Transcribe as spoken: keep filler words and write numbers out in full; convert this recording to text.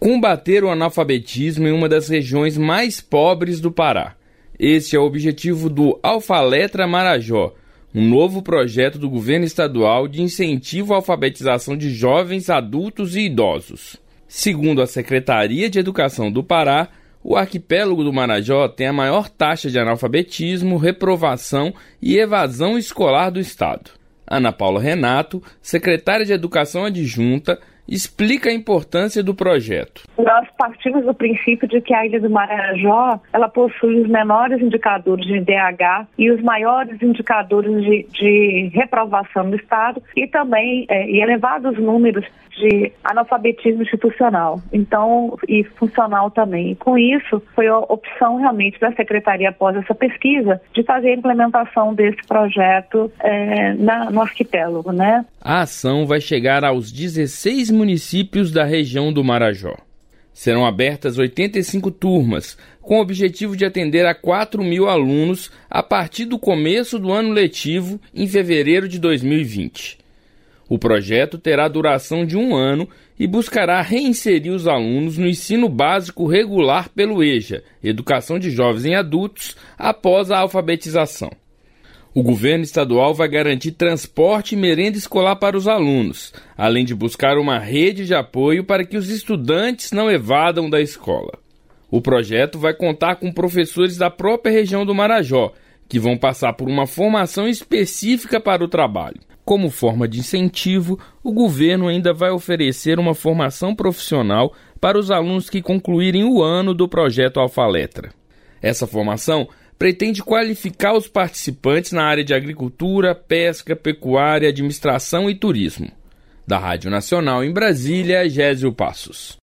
combater o analfabetismo em uma das regiões mais pobres do Pará. Este é o objetivo do Alfaletra Marajó, um novo projeto do governo estadual de incentivo à alfabetização de jovens, adultos e idosos. Segundo a Secretaria de Educação do Pará, o arquipélago do Marajó tem a maior taxa de analfabetismo, reprovação e evasão escolar do estado. Ana Paula Renato, secretária de Educação adjunta, explica a importância do projeto. Nós partimos do princípio de que a Ilha do Marajó, ela possui os menores indicadores de D H e os maiores indicadores de, de reprovação do estado e também é, e elevados números de analfabetismo institucional, então, e funcional também. E com isso, foi a opção realmente da Secretaria, após essa pesquisa, de fazer a implementação desse projeto é, na, no arquipélago, né? A ação vai chegar aos dezesseis municípios da região do Marajó. Serão abertas oitenta e cinco turmas, com o objetivo de atender a quatro mil alunos a partir do começo do ano letivo, em fevereiro de dois mil e vinte. O projeto terá duração de um ano e buscará reinserir os alunos no ensino básico regular pelo EJA, Educação de Jovens e Adultos, após a alfabetização. O governo estadual vai garantir transporte e merenda escolar para os alunos, além de buscar uma rede de apoio para que os estudantes não evadam da escola. O projeto vai contar com professores da própria região do Marajó, que vão passar por uma formação específica para o trabalho. Como forma de incentivo, o governo ainda vai oferecer uma formação profissional para os alunos que concluírem o ano do projeto Alfaletra. Essa formação pretende qualificar os participantes na área de agricultura, pesca, pecuária, administração e turismo. Da Rádio Nacional em Brasília, Gésio Passos.